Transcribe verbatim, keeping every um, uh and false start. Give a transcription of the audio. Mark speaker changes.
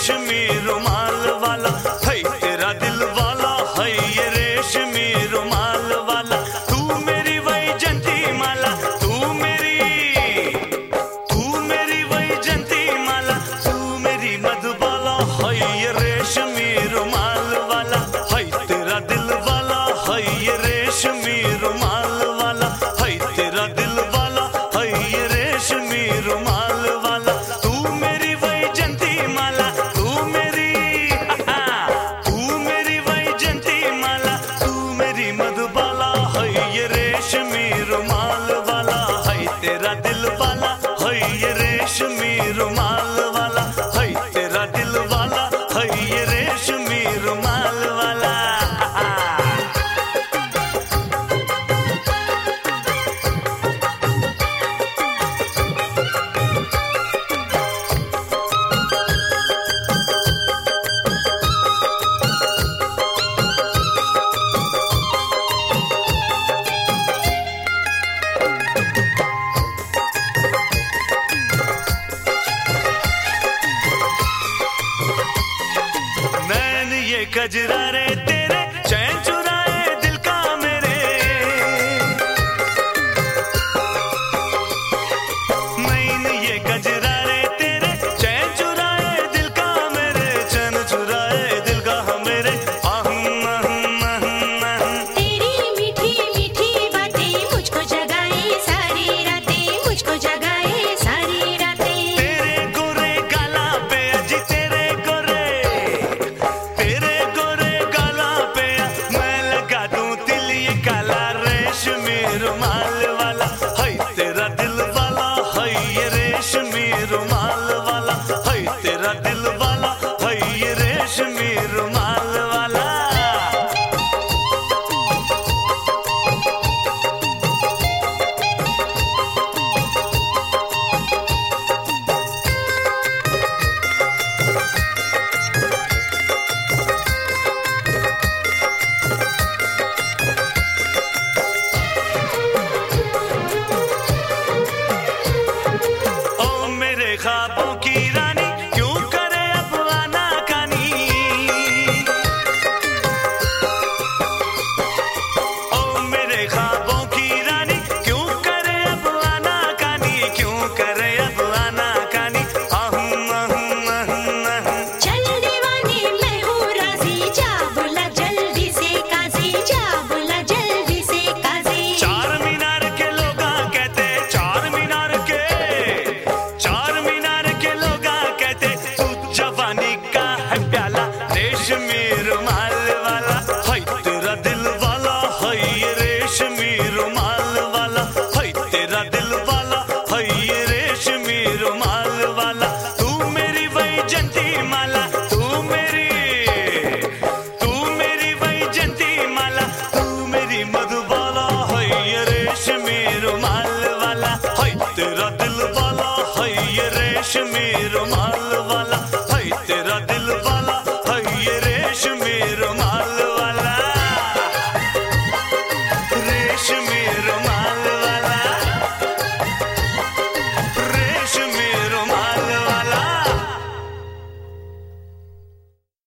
Speaker 1: रेशमी रुमाल वाला, है तेरा दिल वाला, है ये रेशमी रुमाल वाला। तू मेरी वैजंती माला, तू मेरी तू मेरी वैजंती माला, तू मेरी मधुबाला, है ये रेशमी रुमाल वाला, है तेरा दिल वाला, है ये रेशमी रुमाल वाला, है तेरा दिल वाला, है ये रेशमी रुमाल वाला। तू मेरी वैजंती माला, तू मेरी तू मेरी वैजंती माला, तू मेरी मधुबाला, है ये रेशमी रुमाल वाला, है तेरा दिल वाला, है ये रेशमी रुमाल वाला, है तेरा दिल वाला, है ये रेशमी रुमाल वाला। नैन ये कजरा रे तेरे, चैन चुराए दिल का मेरे। नैन ये कजरा रे तेरे, चैन चुराए दिल का मेरे, चैन चुराए दिल का मेरे। आहम आहम आहम आहम।
Speaker 2: तेरी मीठी मीठी बातें मुझको जगाए सारी रातें, मुझको जगाए सारी रातें।
Speaker 1: तेरे गोरे गाला पे अजी तेरे गोरे तेरे गोरे गाला पे मैं लगा दूं दिल ये काला रेशमी रुमाल वाला, है तेरा दिल वाला, है ये रेशमी रुमाल वाला, है तेरा दिल वाला, है ये रेशमी रुमाल वाला। ओ मेरे ख्वाबों की रानी, क्यों करे अब आनाकानी। ओ मेरे ख्वाबों की रानी, क्यों करे अब आनाकानी, क्यों करे अब आनाकानी। आहम आहम आहम आहम।
Speaker 2: चल दीवानी मैं हूँ राजी, जा बोला जल्दी से काजी, जा बोला जल्दी से काजी।
Speaker 1: चार मीनार के लोग कहते, चार मीनार के चार मीनार के लोग कहते, तू जवानी का है प्याला, रेशमी रुमाल वाला, है तेरा दिल वाला, है ये रेशमी रुमाल वाला, है तेरा दिल वाला, है ये रेशमी रुमाल वाला। तू मेरी वैजंती माला,